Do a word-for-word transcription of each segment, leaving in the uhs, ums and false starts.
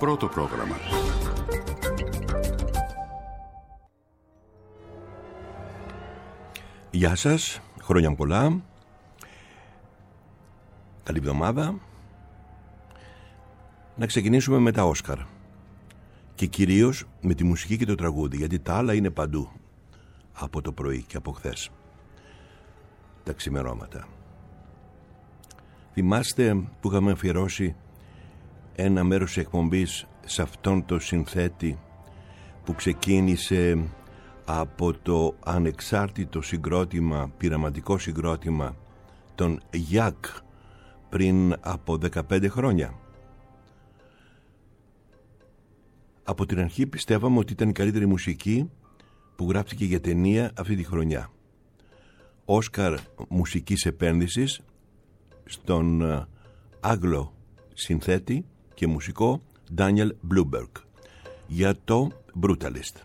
Πρώτο πρόγραμμα. Γεια σας, χρόνια πολλά. Καλή εβδομάδα. Να ξεκινήσουμε με τα Όσκαρ. Και κυρίως με τη μουσική και το τραγούδι, γιατί τα άλλα είναι παντού. Από το πρωί και από χθες. Τα ξημερώματα. Θυμάστε που είχαμε αφιερώσει ένα μέρος εκπομπής σε αυτόν το συνθέτη που ξεκίνησε από το ανεξάρτητο συγκρότημα, πειραματικό συγκρότημα των Γιάκ πριν από δεκαπέντε χρόνια. Από την αρχή πιστεύαμε ότι ήταν η καλύτερη μουσική που γράφτηκε για ταινία αυτή τη χρονιά. Όσκαρ μουσικής επένδυσης στον Άγγλο συνθέτη και μουσικό Daniel Blumberg για το Brutalist.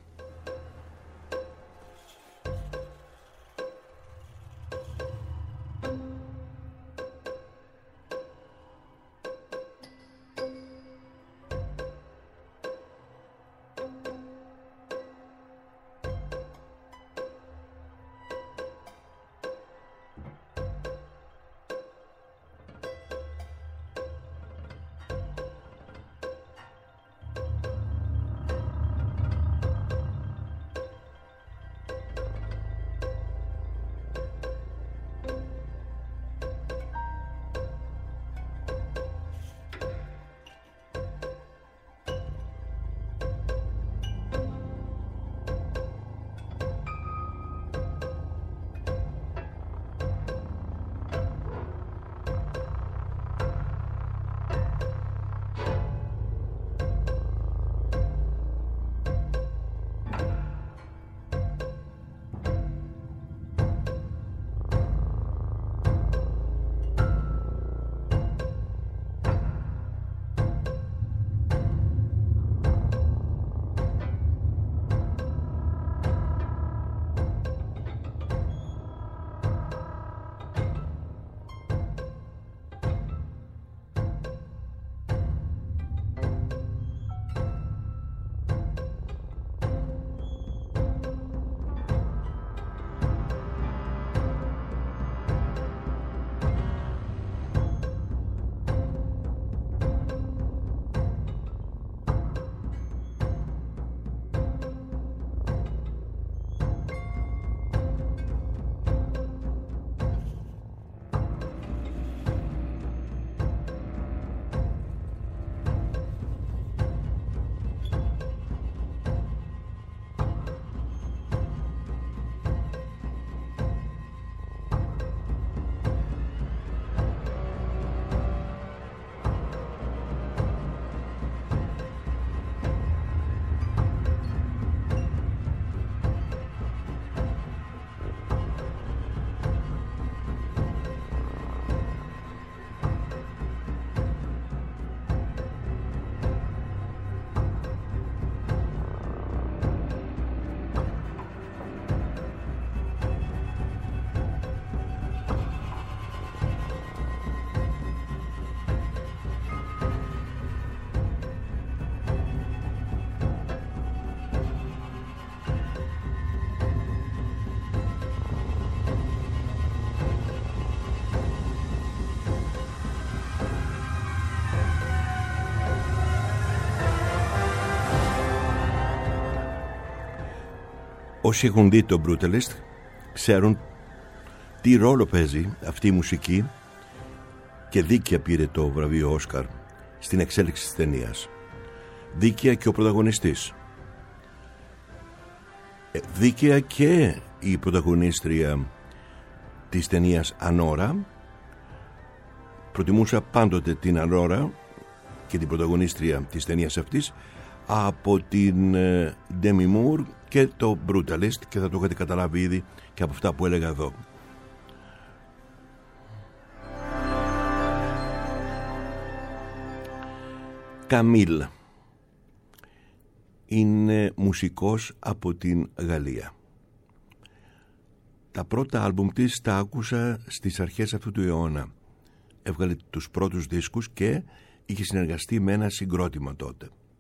Όσοι έχουν δει το Brutalist ξέρουν τι ρόλο παίζει αυτή η μουσική και δίκαια πήρε το βραβείο Όσκαρ στην εξέλιξη της ταινίας. Δίκαια και ο πρωταγωνιστής. Δίκαια και η πρωταγωνίστρια της ταινίας Ανώρα. Προτιμούσα πάντοτε την Ανώρα και την πρωταγωνίστρια της ταινίας αυτής από την Demi Moore και το Brutalist, και θα το έχετε καταλάβει ήδη και από αυτά που έλεγα εδώ. Καμίλ είναι μουσικός από την Γαλλία. Τα πρώτα άλμπουμ της τα άκουσα στις αρχές αυτού του αιώνα. Έβγαλε τους πρώτους δίσκους και είχε συνεργαστεί με ένα συγκρότημα τότε.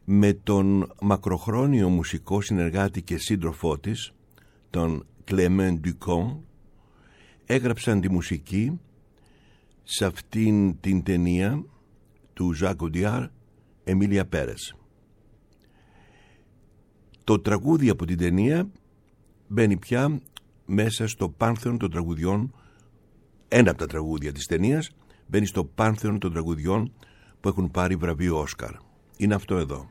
με τον μακροχρόνιο μουσικό συνεργάτη και σύντροφό της, τον Clément Ducamp, έγραψαν τη μουσική σε αυτήν την ταινία του Jacques Audiard, Εμίλια Πέρες. Το τραγούδι από την ταινία μπαίνει πια μέσα στο πάνθεον των τραγουδιών. Ένα από τα τραγούδια της ταινίας μπαίνει στο πάνθεον των τραγουδιών που έχουν πάρει βραβείο Όσκαρ. Είναι αυτό εδώ.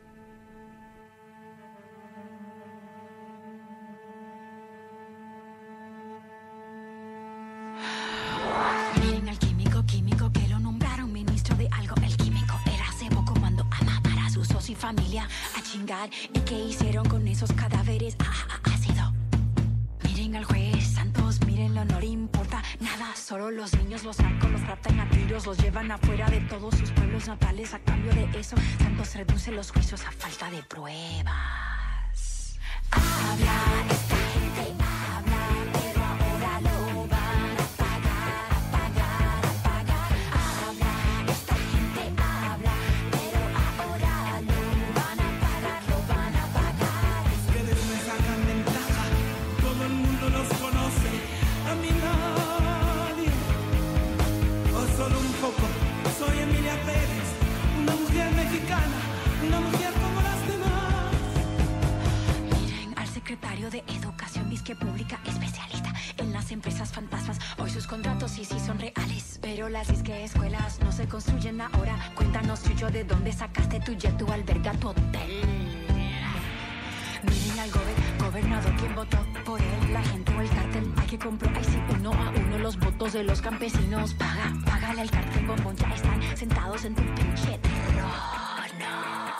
Familia a chingar. ¿Y qué hicieron con esos cadáveres? Ah, ácido. Miren al juez Santos, mírenlo, no le importa nada. Solo los niños, los narcos, los raptan a tiros, los llevan afuera de todos sus pueblos natales. A cambio de eso, Santos reduce los juicios a falta de pruebas. Habla esta gente, habla, pero ahora lo van a pagar, a pagar, a pagar. Habla esta gente, habla, pero ahora lo van a pagar, lo van a pagar. Ustedes me sacan ventaja, todo el mundo los conoce, a mí nadie, o solo un poco. Soy Emilia Pérez, una mujer mexicana, una mujer como las demás. Miren al secretario de Educación, disque pública, especialista en las empresas fantasmas. Hoy sus contratos sí, sí son reales, pero las disque escuelas no se construyen ahora. Cuéntanos, Chucho, de dónde sacaste tu jet, tu alberga, tu hotel. Miren al gober gobernador, quien votó por él, la gente o el cártel. Hay que comprar, ahí sí, uno a uno los votos de los campesinos. Paga, págale al cártel, bombón, ya están sentados en tu pinche trono.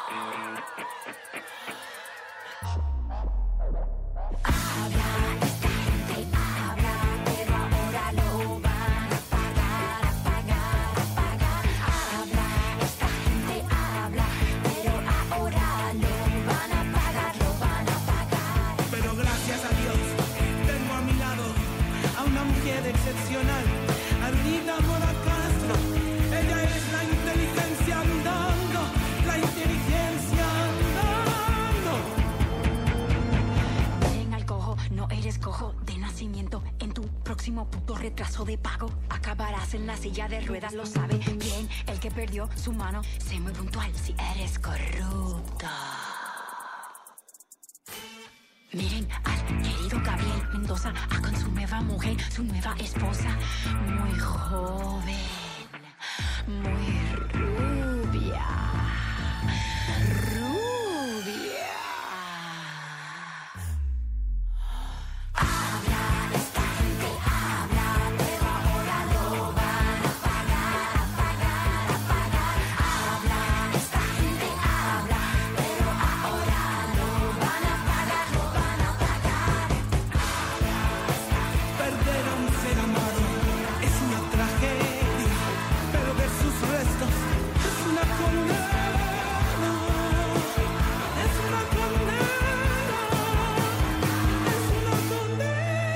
Habla esta gente, habla, pero ahora lo van a pagar, a pagar, a pagar. Habla esta gente, habla, pero ahora lo van a pagar, lo van a pagar. Pero gracias a Dios, tengo a mi lado a una mujer excepcional, Arlida Mora Castro. Ella es la inteligencia andando, la inteligencia andando. Miren al cojo, no eres cojo de nacimiento. En tu próximo puto retraso de pago acabarás en la silla de ruedas, lo sabe bien el que perdió su mano. Sé muy puntual si eres corrupto. Miren al querido Gabriel Mendoza, a con su nueva mujer, su nueva esposa, muy joven, muy rubia, rubia. Habla esta gente, habla, pero ahora lo van a pagar, a pagar, a pagar. Habla esta gente, habla, pero ahora lo van a pagar, lo van a pagar. Perder a un ser amado es una tragedia, pero ver sus restos es una condena, es una condena, es una condena.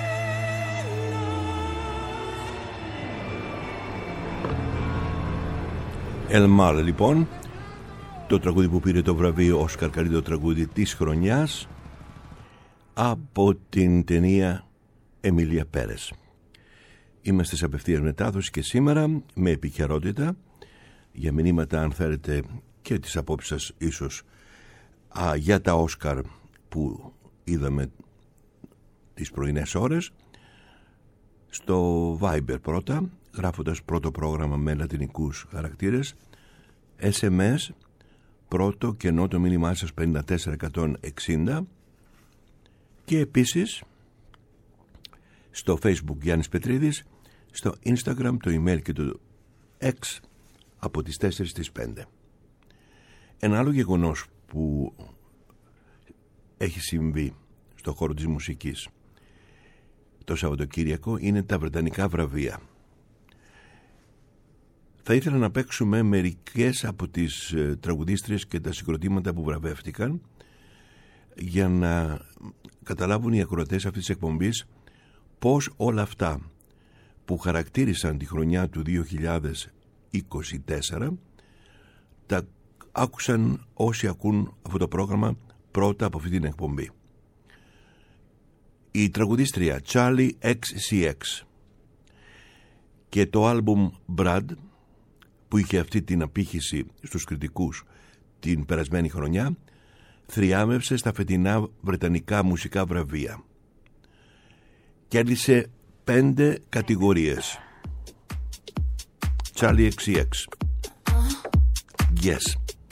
Elmar, λοιπόν, το τραγούδι που πήρε το βραβείο Όσκαρ καλύτερο τραγούδι της χρονιάς από την ταινία Εμίλια Πέρες. Είμαστε σε απευθείας μετάδοση και σήμερα με επικαιρότητα για μηνύματα, αν θέλετε, και τις απόψεις σας ίσως α, για τα Όσκαρ που είδαμε τις πρωινές ώρες, στο Viber πρώτα, γράφοντας πρώτο πρόγραμμα με λατινικούς χαρακτήρες, ες εμ ες πρώτο και ενώ το μήνυμά σας πενήντα τέσσερα εκατόν εξήντα, και επίσης στο Facebook Γιάννης Πετρίδης, στο Instagram, το email και το X από τις τέσσερις στις πέντε. Ένα άλλο γεγονός που έχει συμβεί στον χώρο της μουσικής το Σαββατοκύριακο είναι τα βρετανικά βραβεία. Θα ήθελα να παίξουμε μερικές από τις ε, τραγουδίστριες και τα συγκροτήματα που βραβεύτηκαν για να καταλάβουν οι ακροατές αυτής της εκπομπής πώς όλα αυτά που χαρακτήρισαν τη χρονιά του δύο χιλιάδες είκοσι τέσσερα τα άκουσαν όσοι ακούν αυτό το πρόγραμμα πρώτα από αυτή την εκπομπή. Η τραγουδίστρια Charli εξ σι εξ και το άλμπουμ Brad, που είχε αυτή την απήχηση στους κριτικούς την περασμένη χρονιά, θριάμευσε στα φετινά βρετανικά μουσικά βραβεία. Κέρδισε πέντε κατηγορίες. Charli εξ σι εξ. Yes.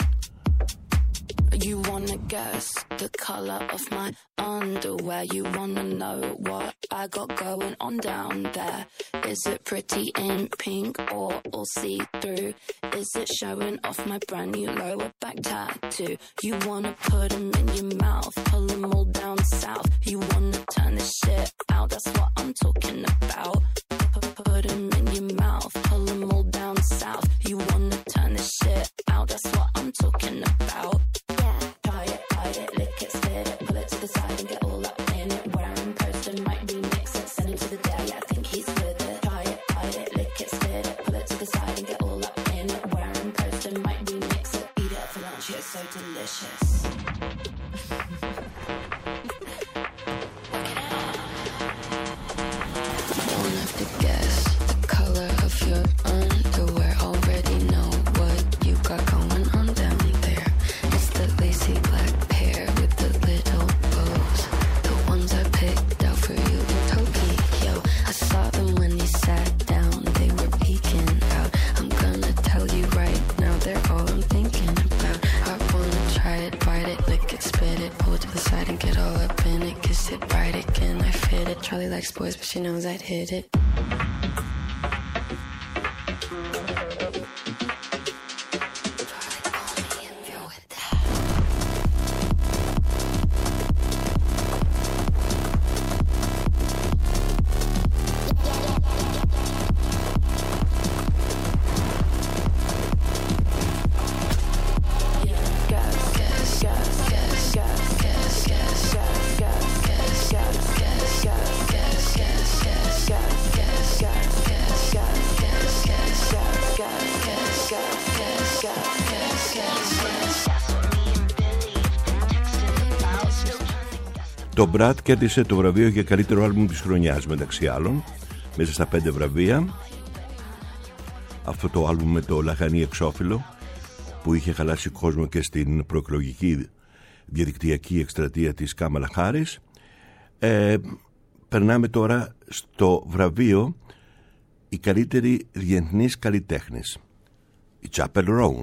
You wanna guess the color of my underwear? You wanna know what I got going on down there? Is it pretty in pink or all see-through? Is it showing off my brand new lower back tattoo? You wanna put them in your mouth, pull them all down south. You wanna turn this shit out, that's what I'm talking about. Put them in your mouth, pull them all down south. You wanna turn this shit out, that's what I'm talking about. Try it, bite it, lick it, spit it, pull it to the side and get all up in it. Wear and post and might remix it, send him to the day, I think he's with it. Try it, bite it, lick it, spit it, pull it to the side and get all up in it. Wear and post and might remix it, eat it for lunch, it's so delicious. Don't have to guess the color of your underwear, already know what you got going on down there. It's the lacy black pair with the little bows, the ones I picked out for you in Tokyo. I saw them when you sat down, they were peeking out. I'm gonna tell you right now, they're all I'm thinking about. I wanna try it, bite it, lick it, spit it, pull it to the side and get all up in it. Kiss it, ride it, can I fit it? Charlie likes boys, but she knows I'd hit it. Το Brad κέρδισε το βραβείο για καλύτερο άλμπουμ της χρονιάς, μεταξύ άλλων, μέσα στα πέντε βραβεία. Αυτό το άλμπουμ με το λαχανί εξώφυλλο που είχε χαλάσει κόσμο και στην προεκλογική διαδικτυακή εκστρατεία της Κάμαλα Χάρις. Ε, περνάμε τώρα στο βραβείο η καλύτερη διεθνής καλλιτέχνης, η Chappell Roan.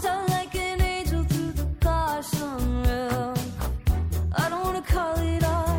Call it off.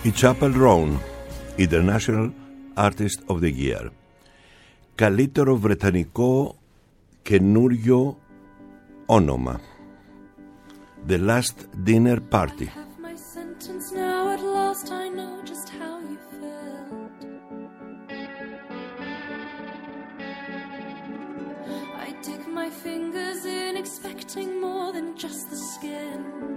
Η Chappell Roan, International Artist of the Year. Καλύτερο βρετανικό καινούριο όνομα. The Last Dinner Party. My fingers in, expecting more than just the skin.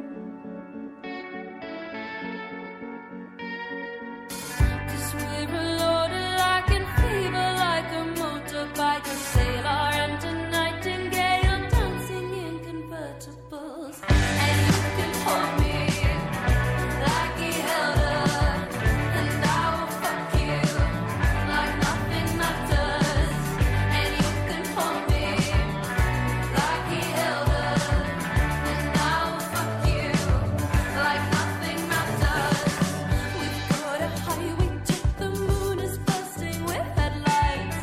Cause we're a loaded like in fever, like a motorbike, a sailor and a nightingale dancing in convertibles. And you can hold me like he held her, and I will fuck you like nothing matters. And you can hold me like he held her, and I will fuck you like nothing matters. We've got a highway to the moon is bursting with headlights.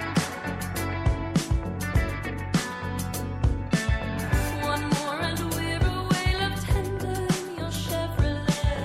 One more and we're away, left tender in your Chevrolet.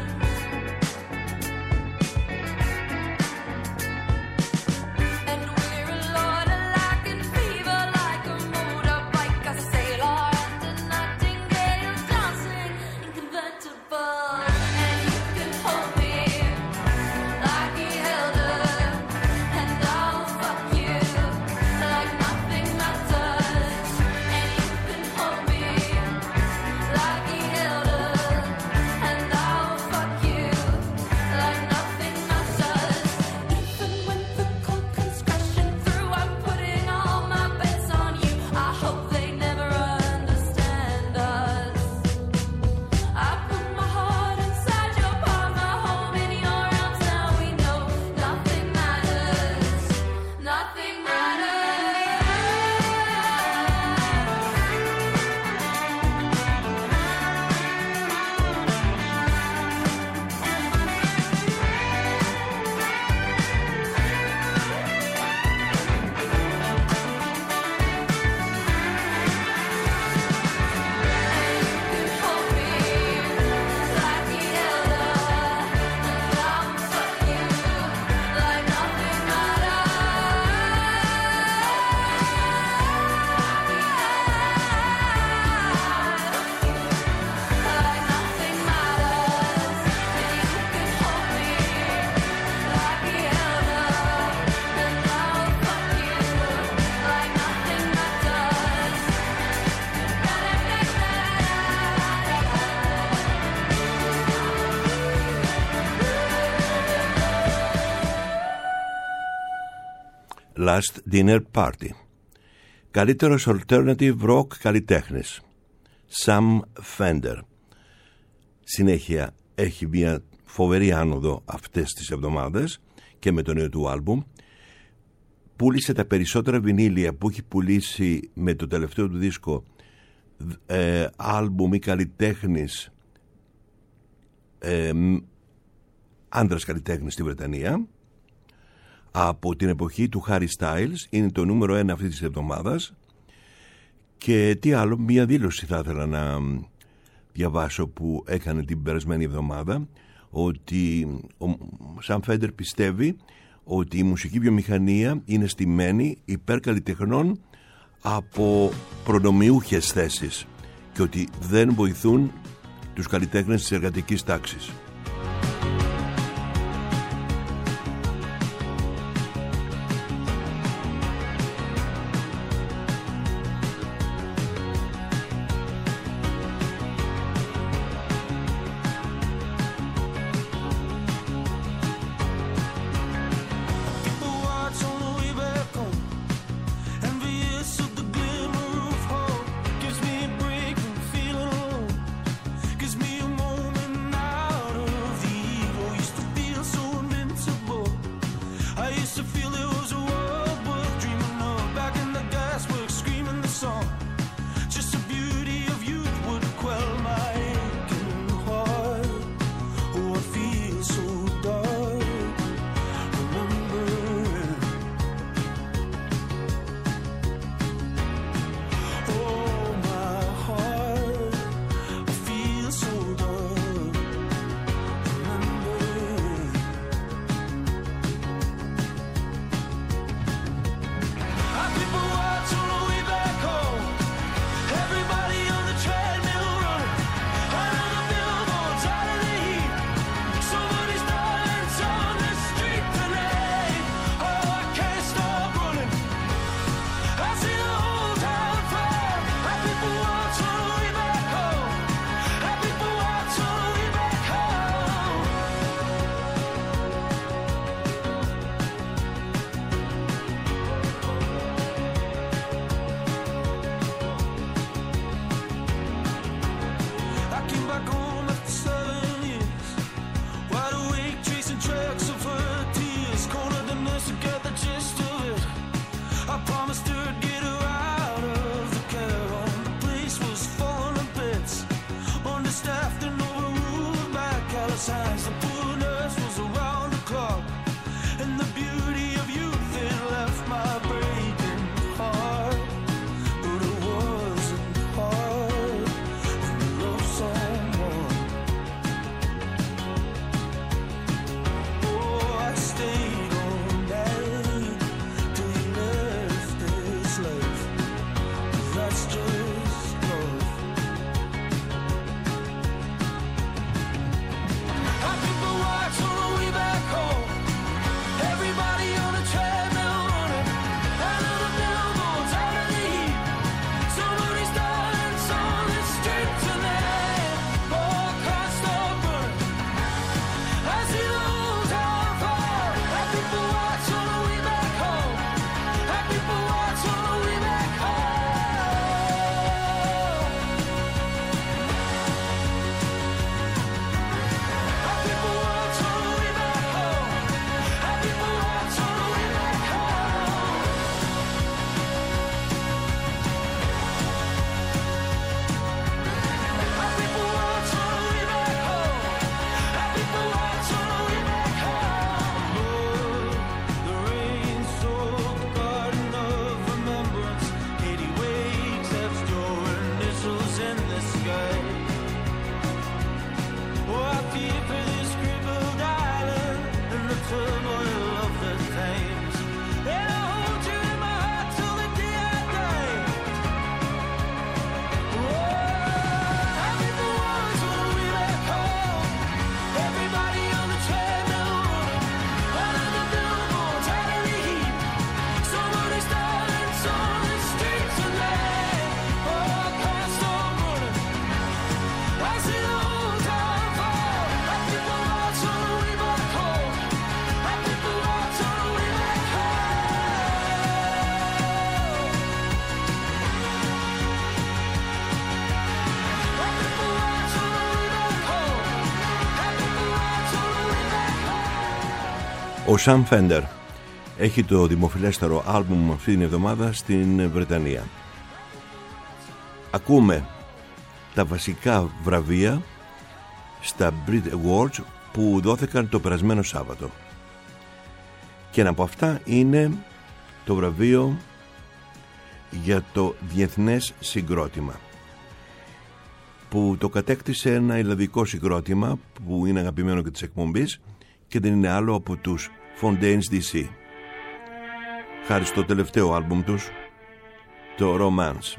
And we're a lot alike in fever, like a motorbike, a sailor and a nightingale dancing in convertibles. And you can hold me like he held her, and I'll fuck you like nothing matters. And you can hold me like he held her, and I'll fuck you like nothing matters. Even when the cold comes crashing through, I'm putting all my bets on you. I hope they never understand us. I put my heart inside your palm, my home in your arms. Now we know nothing matters, nothing matters. Hold me like he held her, and I'll fuck you like nothing matters. Like nothing matters. And you can hold me like he held her, and I'll fuck you like nothing matters. Last Dinner Party. Καλύτερος alternative rock καλλιτέχνης, Sam Fender. Συνέχεια έχει μια φοβερή άνοδο αυτές τις εβδομάδες και με το νέο του άλμπουμ. Πούλησε τα περισσότερα βινίλια που έχει πουλήσει με το τελευταίο του δίσκο ε, άλμπουμ ή καλλιτέχνης, ε, άντρας καλλιτέχνης στη Βρετανία, από την εποχή του Harry Styles. Είναι το νούμερο ένα αυτή της εβδομάδας. Και τι άλλο, μία δήλωση θα ήθελα να διαβάσω που έκανε την περασμένη εβδομάδα, ότι ο Sam Fender πιστεύει ότι η μουσική βιομηχανία είναι στημένη υπέρ καλλιτεχνών από προνομιούχες θέσεις και ότι δεν βοηθούν τους καλλιτέχνες της εργατικής τάξης. Gives me a moment out of Ο Sam Fender έχει το δημοφιλέστερο άλμπουμ αυτή την εβδομάδα στην Βρετανία. Ακούμε τα βασικά βραβεία στα Brit Awards που δόθηκαν το περασμένο Σάββατο. Και ένα από αυτά είναι το βραβείο για το Διεθνές Συγκρότημα, που το κατέκτησε ένα ιρλανδικό συγκρότημα που είναι αγαπημένο και της εκπομπής και δεν είναι άλλο από τους Fontaines ντι σι, χάρη στο τελευταίο άλμπουμ τους, το Romance.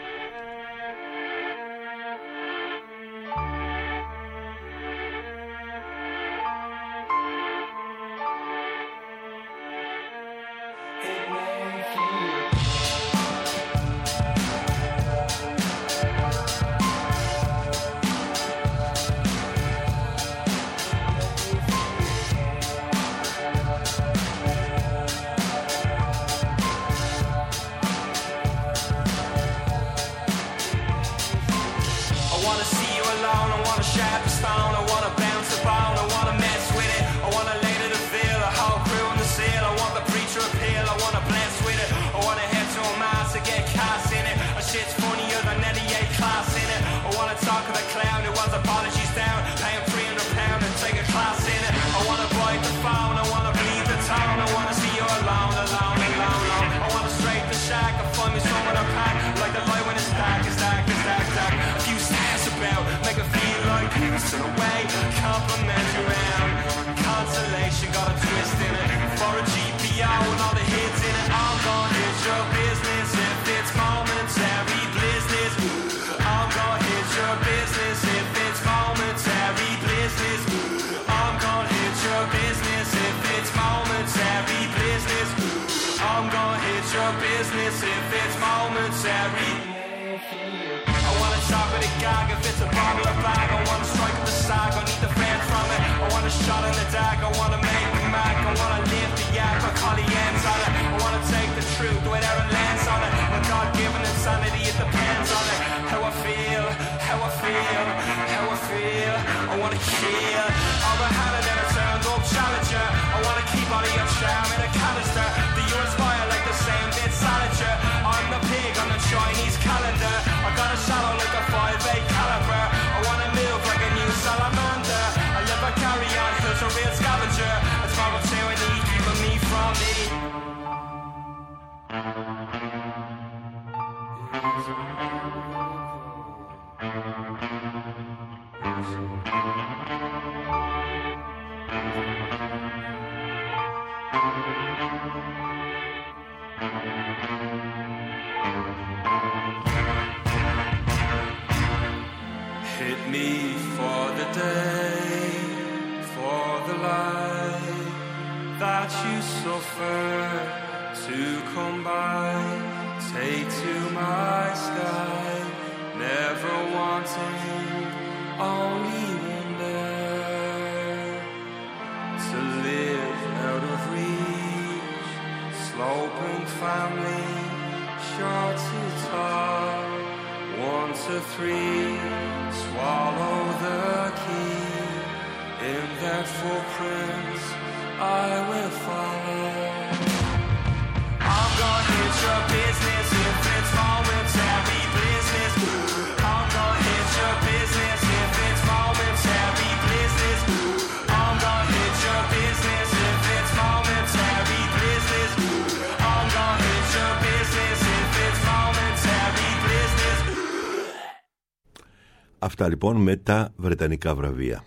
Αυτά λοιπόν με τα βρετανικά βραβεία.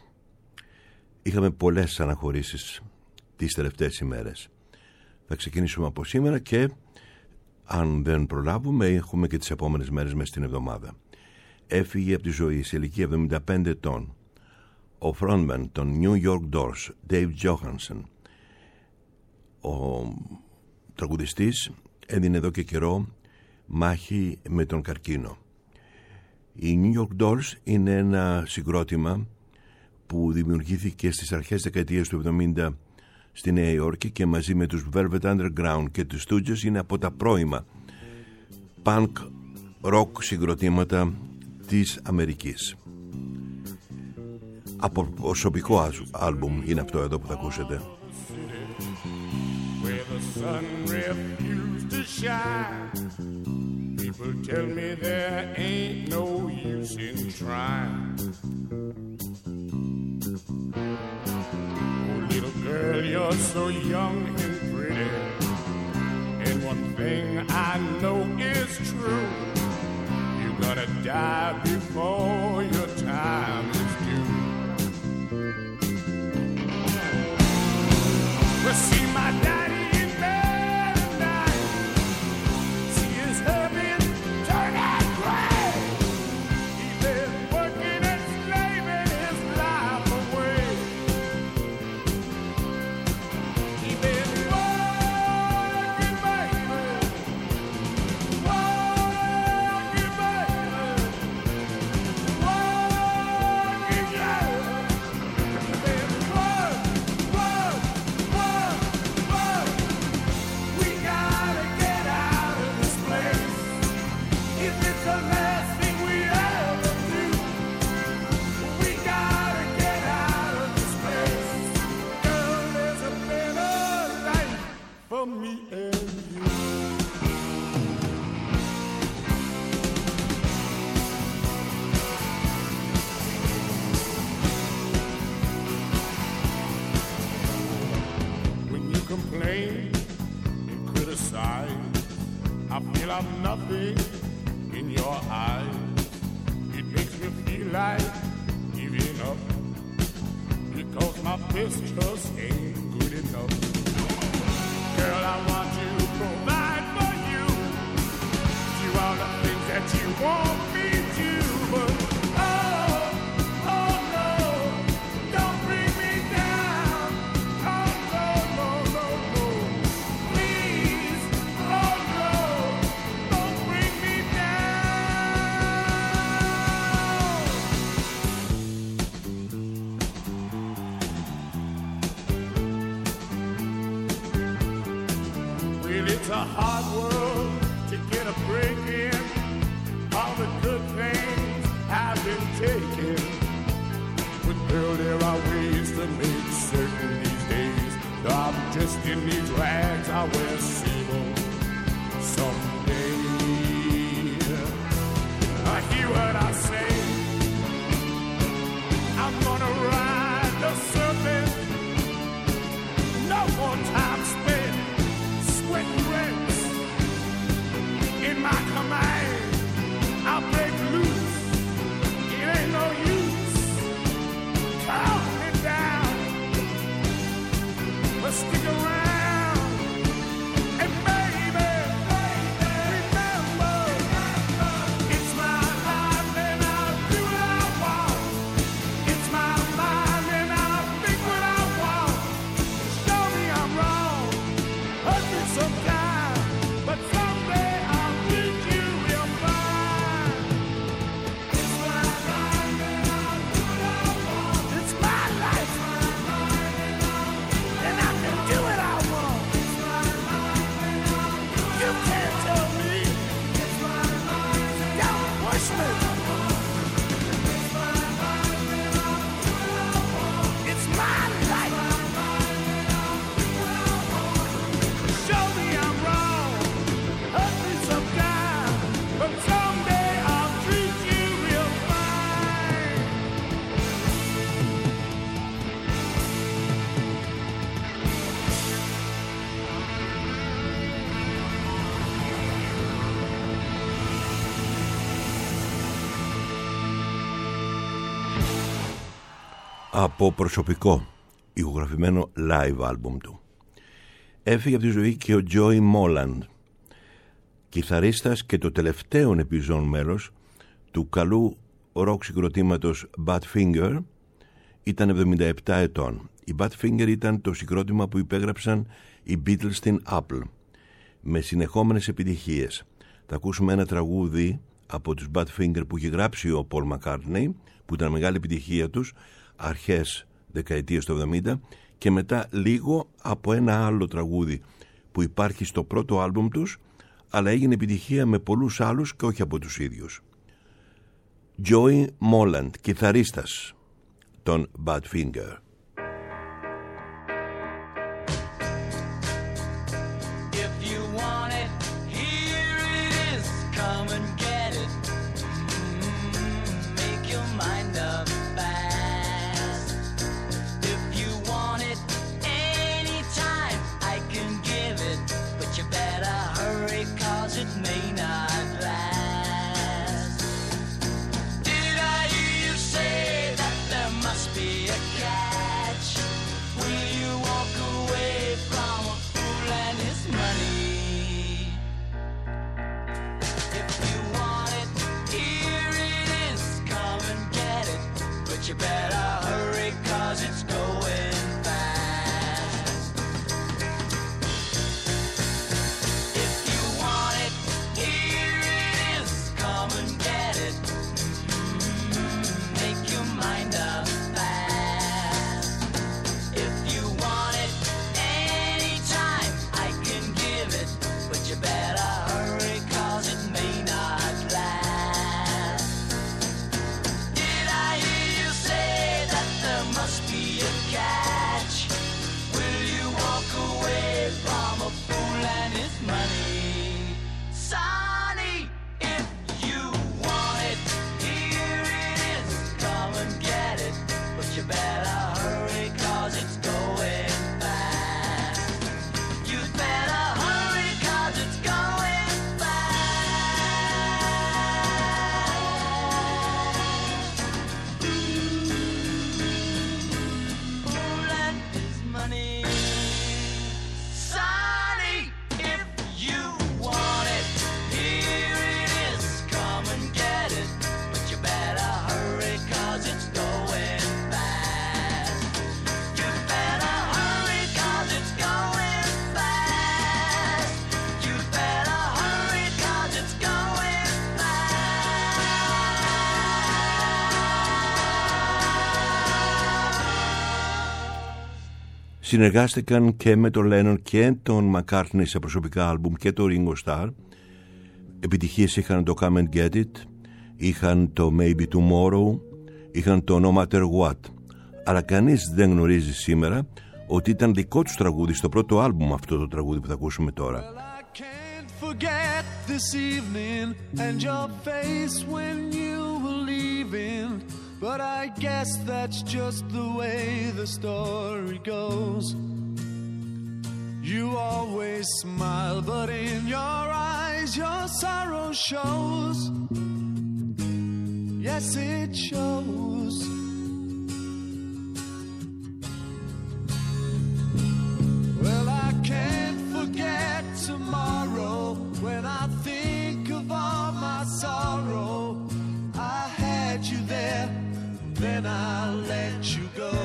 Είχαμε πολλές αναχωρήσεις τις τελευταίες ημέρες. Θα ξεκινήσουμε από σήμερα και αν δεν προλάβουμε έχουμε και τις επόμενες μέρες μες στην εβδομάδα. Έφυγε από τη ζωή σε ηλικία εβδομήντα πέντε ετών ο frontman των New York Doors, Dave Johansen. Ο τραγουδιστής έδινε εδώ και καιρό μάχη με τον καρκίνο. Οι New York Doors είναι ένα συγκρότημα που δημιουργήθηκε στις αρχές δεκαετίας του εβδομήντα στη Νέα Υόρκη και μαζί με τους Velvet Underground και τους Stooges είναι από τα πρώιμα punk rock συγκροτήματα της Αμερικής. Από προσωπικό άλμπουμ είναι αυτό εδώ που θα ακούσετε. sun refused to shine. People tell me there ain't no use in trying. Oh, little girl, you're so young and pretty, and one thing I know is true. You're gonna die before your time is due. Well, see my daddy in bed at night. See his hair been turning gray. He's been working and slaving his life away. He's been working, baby. Working, baby. Working, yeah. He's been work, work, work, work. We gotta get out of this place. If it's the last thing we ever do, we gotta get out of this place. Girl, there's a better life for me and you. When you complain and criticize, I feel I'm nothing in your eyes. It makes me feel like giving up, because my best just ain't good enough. Girl, I want to provide for you, do all the things that you want me to, but oh, oh no, don't bring me down. Oh no, no, no, no, please, oh no, don't bring me down. Well, it's a hard world to get a break in. All the good things have been taken. But girl, there are ways to make certain these days that I'm just in these rags I wear sable someday. I hear what I say. I'm gonna ride the serpent. No more time spent sweating rents. In my command, I'll break loose. It ain't no use. Calm me down. But stick around. And baby, remember, it's my life and I'll do what I want. It's my mind and I'll think what I want. Show me I'm wrong. Hurt me sometime. But someday I'll treat you real fine. It's my life and I'll do what I want. It's my life. And I can do what I want. You can't tell me. Don't push me. It's my life. Show me I'm wrong. Hurt me sometime. But someday I'll treat you real fine. Από προσωπικό ηχογραφημένο live album του. Έφυγε από τη ζωή και ο Joey Molland, κιθαρίστας και το τελευταίο επιζών μέλος του καλού ροκ συγκροτήματος Badfinger. Ήταν εβδομήντα επτά ετών. Η Badfinger ήταν το συγκρότημα που υπέγραψαν οι Beatles στην Apple, με συνεχόμενες επιτυχίες. Θα ακούσουμε ένα τραγούδι από τους Badfinger που είχε γράψει ο Paul McCartney, που ήταν μεγάλη επιτυχία τους αρχές δεκαετίας του εβδομήντα, και μετά λίγο από ένα άλλο τραγούδι που υπάρχει στο πρώτο άλμπουμ τους, αλλά έγινε επιτυχία με πολλούς άλλους και όχι από τους ίδιους. Joey Molland, κιθαρίστας των Badfinger. may not last. Did I hear you say that there must be a catch? Will you walk away from a fool and his money? If you want it, here it is, come and get it. But you better hurry, cause it's going fast. If you want it, here it is, come and get it. Make your mind up fast. If you want it anytime, I can give it. But you better hurry, cause it may not last. Did I hear you say that there must be a catch? Will you walk away from a fool and his money? Sonny, if you want it, here it is, come and get it. But you better hurry, cause it's going fast. You better hurry, cause it's going fast. Fool and his money. Sonny, if you want it, here it is, come and get it. But you better hurry, cause it's going fast. You better hurry, cause it's going fast. You better hurry, cause it's going fast. Συνεργάστηκαν και με τον Lennon και τον McCartney σε προσωπικά άλμπουμ και το Ringo Starr. Επιτυχίες είχαν το Come and Get It, είχαν το Maybe Tomorrow, είχαν το No Matter What. Αλλά κανείς δεν γνωρίζει σήμερα ότι ήταν δικό τους τραγούδι στο πρώτο άλμπουμ αυτό το τραγούδι που θα ακούσουμε τώρα. Well, I can't forget this evening and your face when you were leaving. But I guess that's just the way the story goes. You always smile, but in your eyes your sorrow shows. Yes, it shows. Well, I can't forget tomorrow when I think of all my sorrow. I had you there, then I let you go.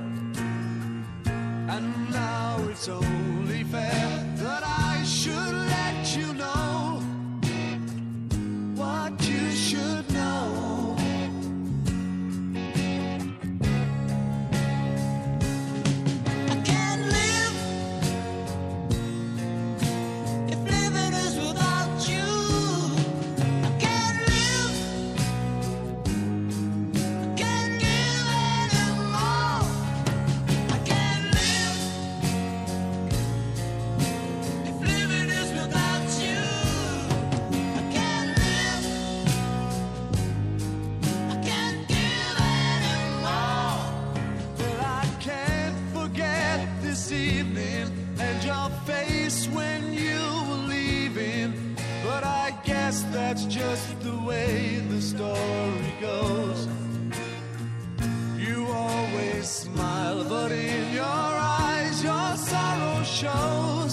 And now it's only fair that I should let you know what you should know. I can't live if living is without you. I can't live, I can't give anymore. I can't live if living is without you. I can't live, I can't give anymore. Well, I can't forget this evening and your face when you were leaving. But I guess that's just the way the story goes. You always smile, but in your eyes your sorrow shows.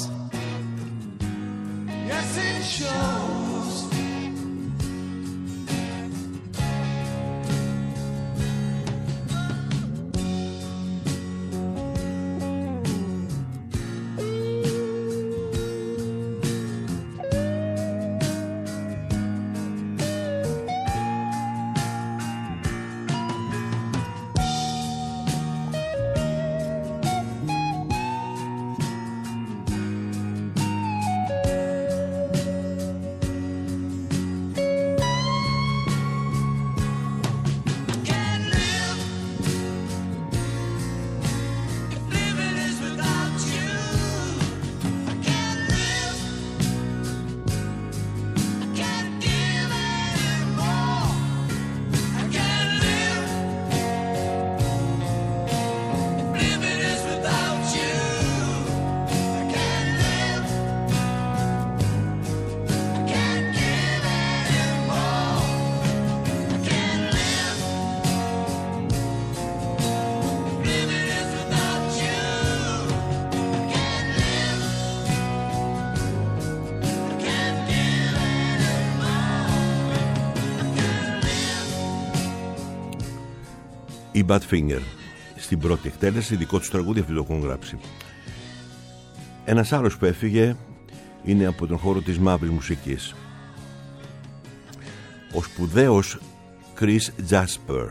Yes, it shows. οι Badfinger. Στην πρώτη εκτέλεση δικό τους τραγούδι, αυτό το έχουν γράψει. Ένας άλλος που έφυγε είναι από τον χώρο της μαύρης μουσικής, ο σπουδαίος Chris Jasper.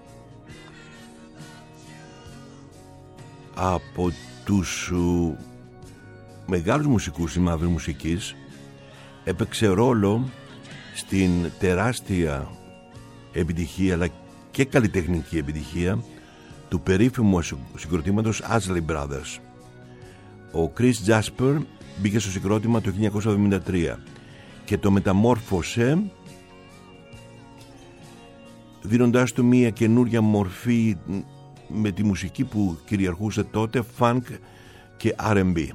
Από τους ου, μεγάλους μουσικούς της μαύρης μουσικής, έπαιξε ρόλο στην τεράστια επιτυχία αλλά και καλλιτεχνική επιτυχία του περίφημου συγκροτήματος Isley Brothers. Ο Chris Jasper μπήκε στο συγκρότημα το χίλια εννιακόσια εβδομήντα τρία και το μεταμόρφωσε, δίνοντάς του μια καινούρια μορφή με τη μουσική που κυριαρχούσε τότε, funk και αρ εν μπι.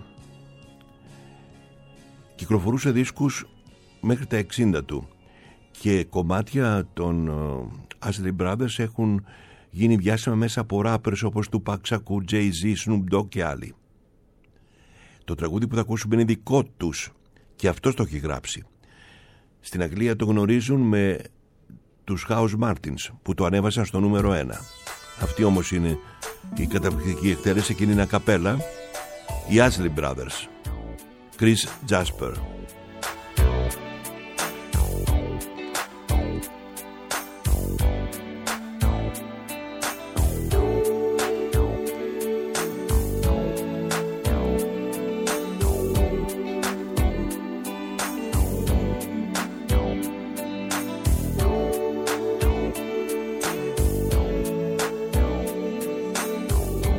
Κυκλοφορούσε δίσκους μέχρι τα εξήντα του και κομμάτια των Isley Brothers έχουν γίνει διάσημα μέσα από rappers όπως του Tupac Shakur, Jay-Z, Snoop Dogg και άλλοι. Το τραγούδι που θα ακούσουμε είναι δικό τους και αυτός το έχει γράψει. Στην Αγγλία το γνωρίζουν με τους House Martins που το ανέβασαν στο νούμερο ένα. Αυτή όμως είναι η καταπληκτική εκτέλεση και είναι ένα καπέλα, οι Isley Brothers, Chris Jasper.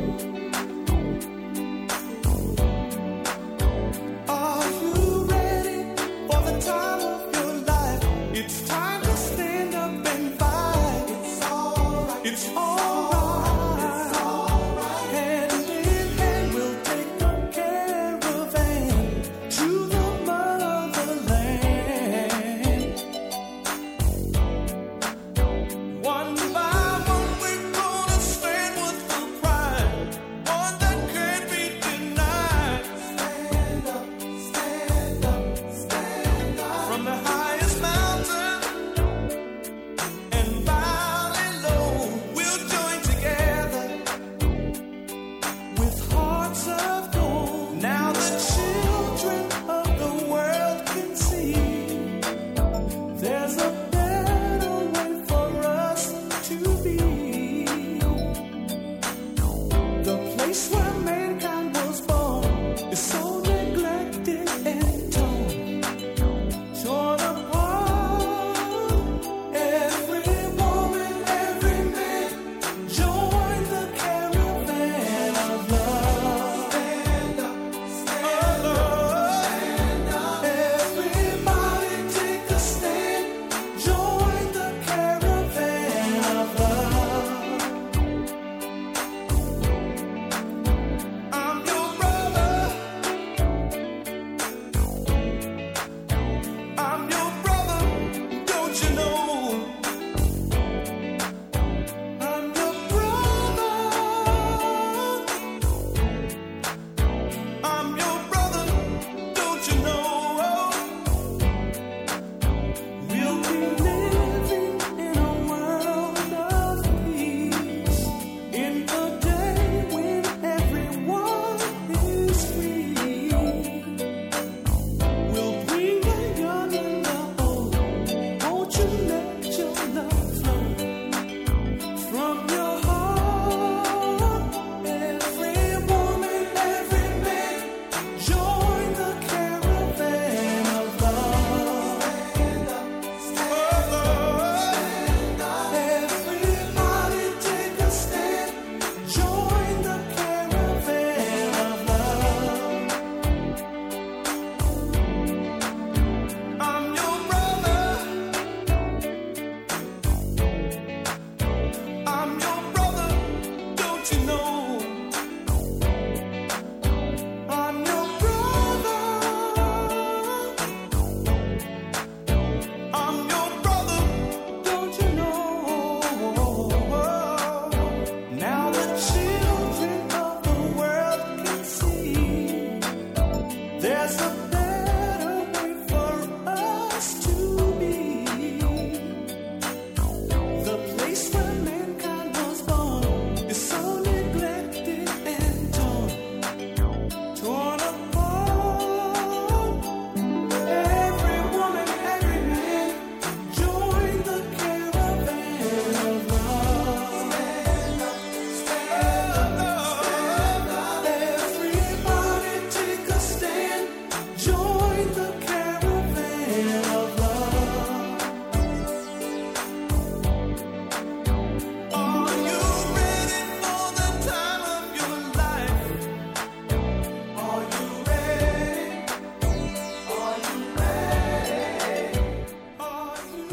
Are you ready?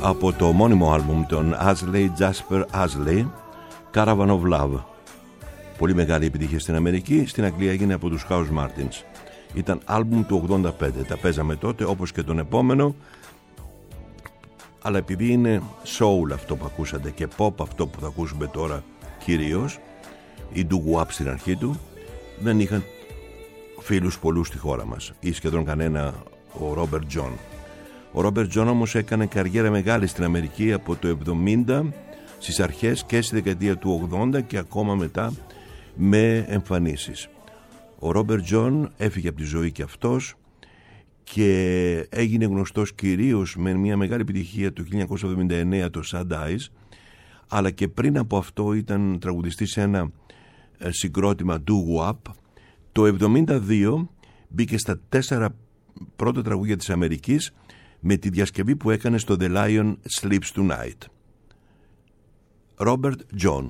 από το μόνιμο άλμπουμ των Asley, Jasper Asley, Caravan of Love. Πολύ μεγάλη επιτυχία στην Αμερική, στην Αγγλία έγινε από τους House Martins. Ήταν άλμπουμ του ογδόντα πέντε, τα παίζαμε τότε όπως και τον επόμενο, αλλά επειδή είναι soul αυτό που ακούσατε και pop αυτό που θα ακούσουμε τώρα κυρίως, ή doo-wop στην αρχή του, δεν είχαν φίλους πολλούς στη χώρα μας ή σχεδόν κανένα ο Ρόμπερτ Τζον. Ο Ρόμπερτ Τζον όμως έκανε καριέρα μεγάλη στην Αμερική από το εβδομήντα στις αρχές και στη δεκαετία του ογδόντα και ακόμα μετά με εμφανίσεις. Ο Ρόμπερτ Τζον έφυγε από τη ζωή και αυτός και έγινε γνωστός κυρίως με μια μεγάλη επιτυχία το χίλια εννιακόσια εβδομήντα εννέα, το Sad Eyes, αλλά και πριν από αυτό ήταν τραγουδιστής σε ένα συγκρότημα doo-wop. Το εβδομήντα δύο μπήκε στα τέσσερα πρώτα τραγούδια της Αμερικής με τη διασκευή που έκανε στο The Lion Sleeps Tonight. Robert John.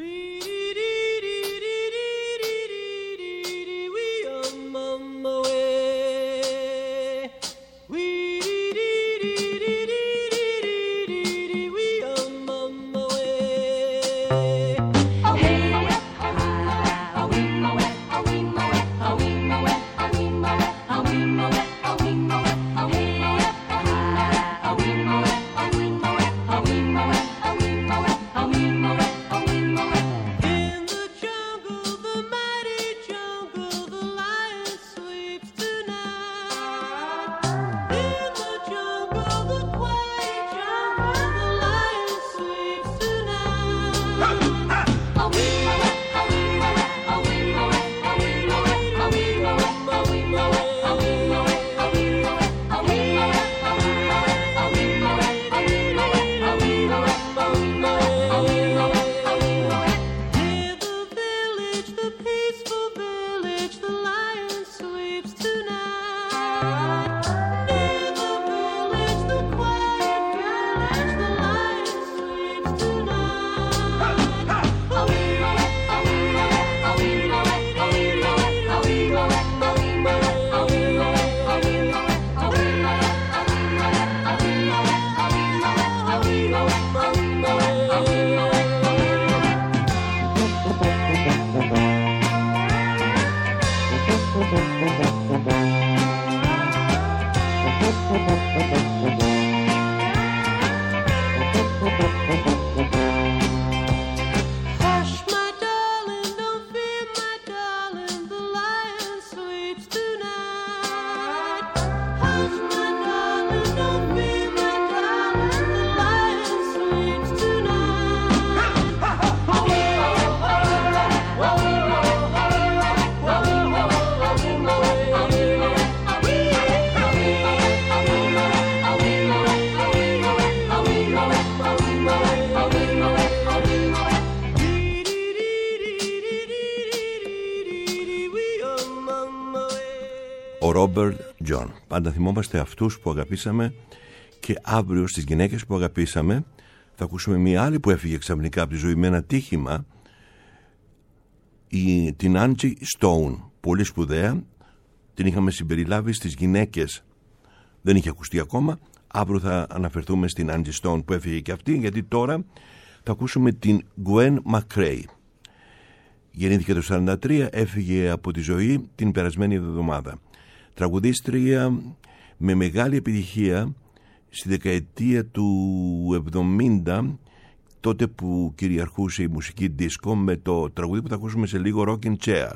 Robert John. Πάντα θυμόμαστε αυτούς που αγαπήσαμε και αύριο στις γυναίκες που αγαπήσαμε θα ακούσουμε μια άλλη που έφυγε ξαφνικά από τη ζωή με ένα τύχημα, η, την Angie Stone. Πολύ σπουδαία, την είχαμε συμπεριλάβει στις γυναίκες, δεν είχε ακουστεί ακόμα. Αύριο θα αναφερθούμε στην Angie Stone που έφυγε και αυτή, γιατί τώρα θα ακούσουμε την Gwen McCrae. Γεννήθηκε το σαράντα τρία, έφυγε από τη ζωή την περασμένη εβδομάδα. Τραγουδίστρια με μεγάλη επιτυχία στη δεκαετία του εβδομήντα, τότε που κυριαρχούσε η μουσική δίσκο, με το τραγουδί που θα ακούσουμε σε λίγο, Rockin' Chair.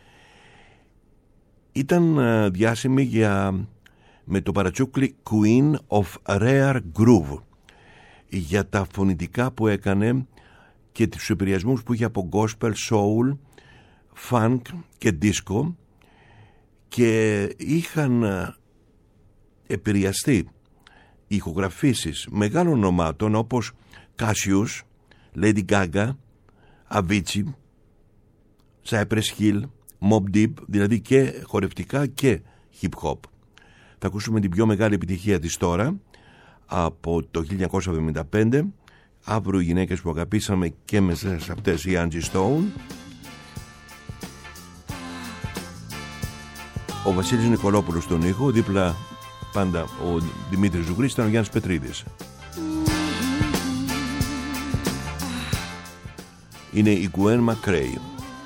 Ήταν διάσημη για, με το παρατσούκλι Queen of Rare Groove, για τα φωνητικά που έκανε και τους επηρεασμούς που είχε από gospel, soul, funk και disco, και είχαν επηρεαστεί ηχογραφήσεις μεγάλων ονομάτων όπως Cassius, Lady Gaga, Avicii, Cypress Hill, Mobb Deep, δηλαδή και χορευτικά και hip hop. Θα ακούσουμε την πιο μεγάλη επιτυχία της τώρα από το χίλια εννιακόσια εβδομήντα πέντε. Αύριο οι γυναίκες που αγαπήσαμε και μέσα σε αυτές, η Angie Stone. Ο Βασίλης Νικολόπουλος στον ήχο, δίπλα πάντα ο Δημήτρης Ζουγρής, ήταν ο Γιάννης Πετρίδης. είναι η Gwen McCrae.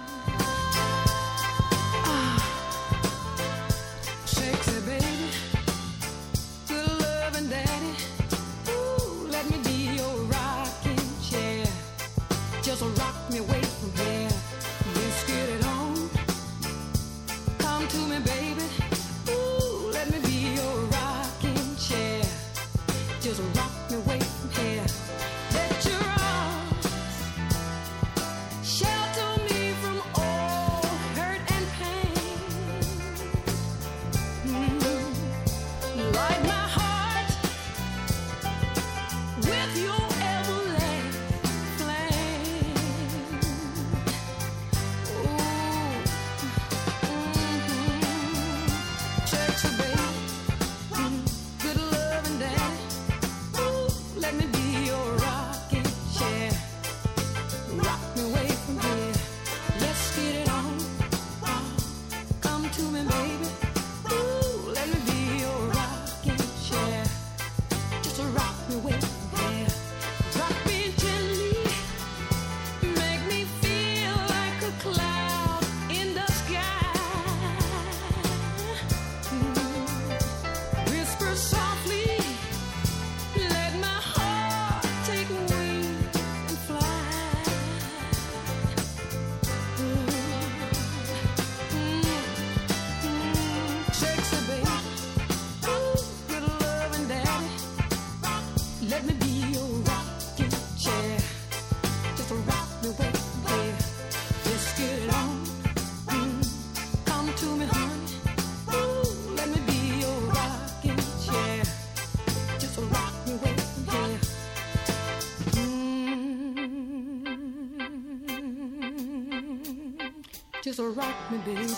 Just rock me, baby.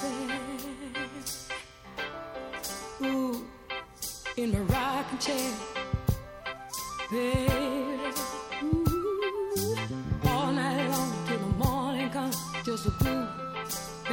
Ooh, in my rocking chair, baby. Ooh, all night long till the morning comes. Just a groove